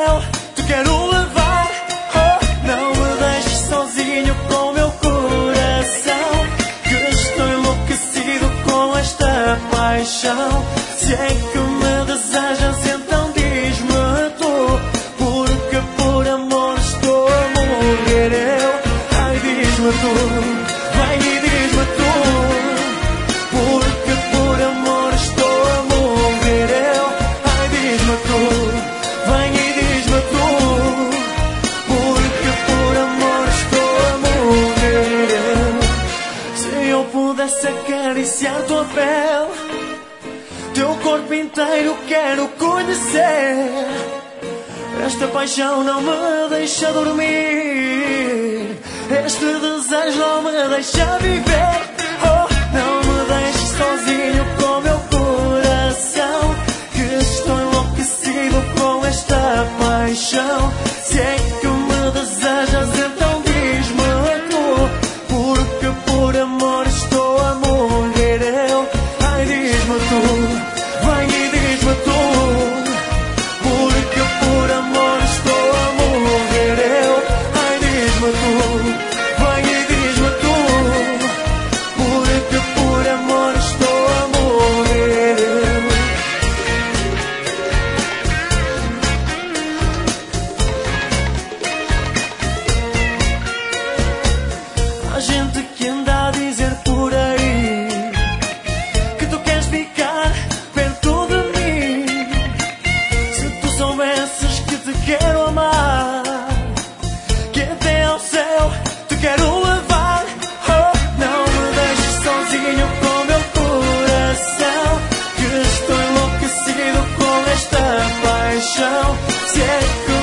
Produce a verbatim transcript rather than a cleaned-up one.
céu te quero levar. Oh, não me deixes sozinho com o meu coração, que estou enlouquecido com esta paixão. Se é que me desejas, então diz-me tu, porque por amor estou a morrer eu. Ai, diz-me tu, vem e diz-me tu, porque por amor estou a morrer eu. Ai, diz-me tu, vem e diz-me tu, porque por amor estou a morrer eu. Se eu pudesse acariciar tua pele, teu corpo inteiro quero conhecer. Esta paixão não me deixa dormir, este desejo não me deixa viver. Oh, não me deixes sozinho com meu coração, que estou enlouquecido com esta paixão. Se é que me desejas, então diz-me tu, porque por amor estou a morrer eu. Ai, diz-me tu, vem e diz-me tu, porque por amor estou a morrer eu. Ai, diz-me tu, vem e diz-me tu, porque por amor estou a morrer eu. Há gente que anda a dizer por aí que tu queres ficar perto de mim. Se tu soubesses que te quero amar, que até ao céu te quero levar. Oh, não me deixes sozinho com meu coração, que estou enlouquecido com esta paixão. Se é que